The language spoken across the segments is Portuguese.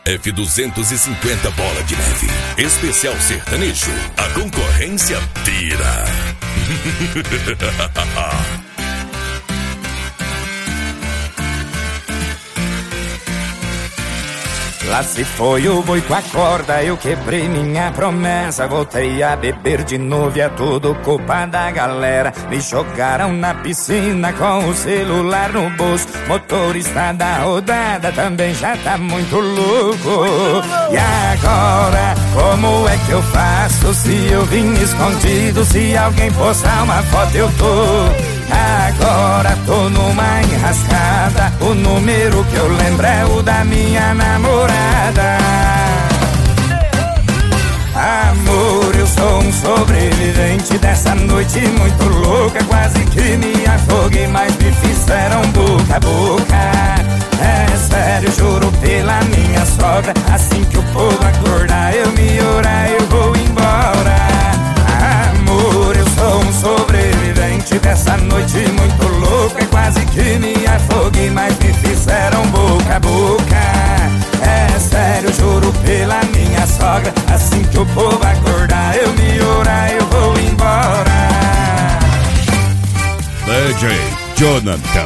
F250 Bola de Neve. Especial sertanejo. A concorrência pira. Lá se foi o boi com a corda, eu quebrei minha promessa. Voltei a beber de novo e é tudo culpa da galera. Me jogaram na piscina com o celular no bolso. Motorista da rodada também já tá muito louco. E agora, como é que eu faço se eu vim escondido? Se alguém postar uma foto eu tô. Agora tô numa enrascada. O número que eu lembro é o da minha namorada. Amor, eu sou um sobrevivente dessa noite muito louca. Quase que me afoguei, mas me fizeram boca a boca. É sério, juro pela minha sogra. Assim que o povo acordar, eu me orar, eu vou embora. Amor, eu sou um sobrevivente dessa noite muito louca. Quase que me afoguei, mas me fizeram boca a boca. É sério, juro pela minha sogra. Assim que o povo acordar, eu me orar, eu vou embora. DJ Jonathan.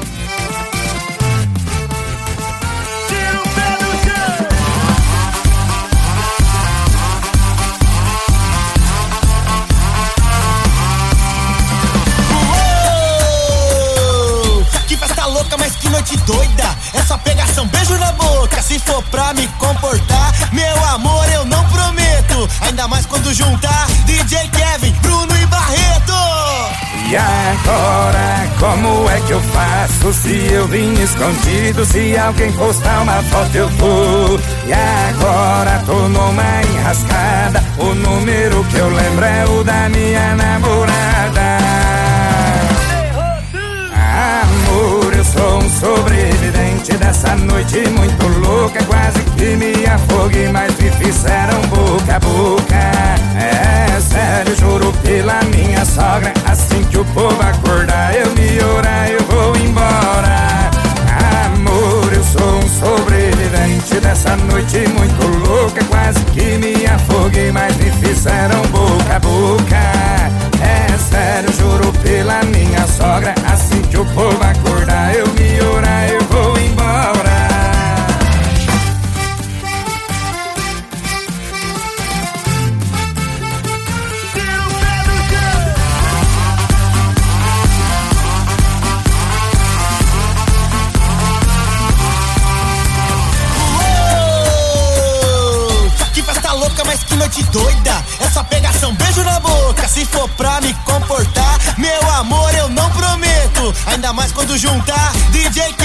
Mas que noite doida, essa pegação, beijo na boca. Se for pra me comportar, meu amor, eu não prometo. Ainda mais quando juntar DJ Kevin, Bruno e Barreto. E agora, como é que eu faço se eu vim escondido? Se alguém postar uma foto eu vou. E agora tô numa enrascada. O número que eu lembro é o da minha namorada. Amor, eu sou um sobrevivente dessa noite muito louca. Quase que me afoguei, mas me fizeram boca a boca. É sério, juro pela minha sogra. Assim que o povo acordar, eu me orar, eu vou embora. Amor, eu sou um sobrevivente dessa noite muito louca. Quase que me afoguei, mas me fizeram boca a boca. É sério, juro pela minha sogra. Assim que o povo acordar, eu me orar, eu vou embora. Que festa louca, mas que noite doida, essa pegação, beijo na boca. Se for pra me comportar, meu amor, eu não prometo. Ainda mais quando juntar DJ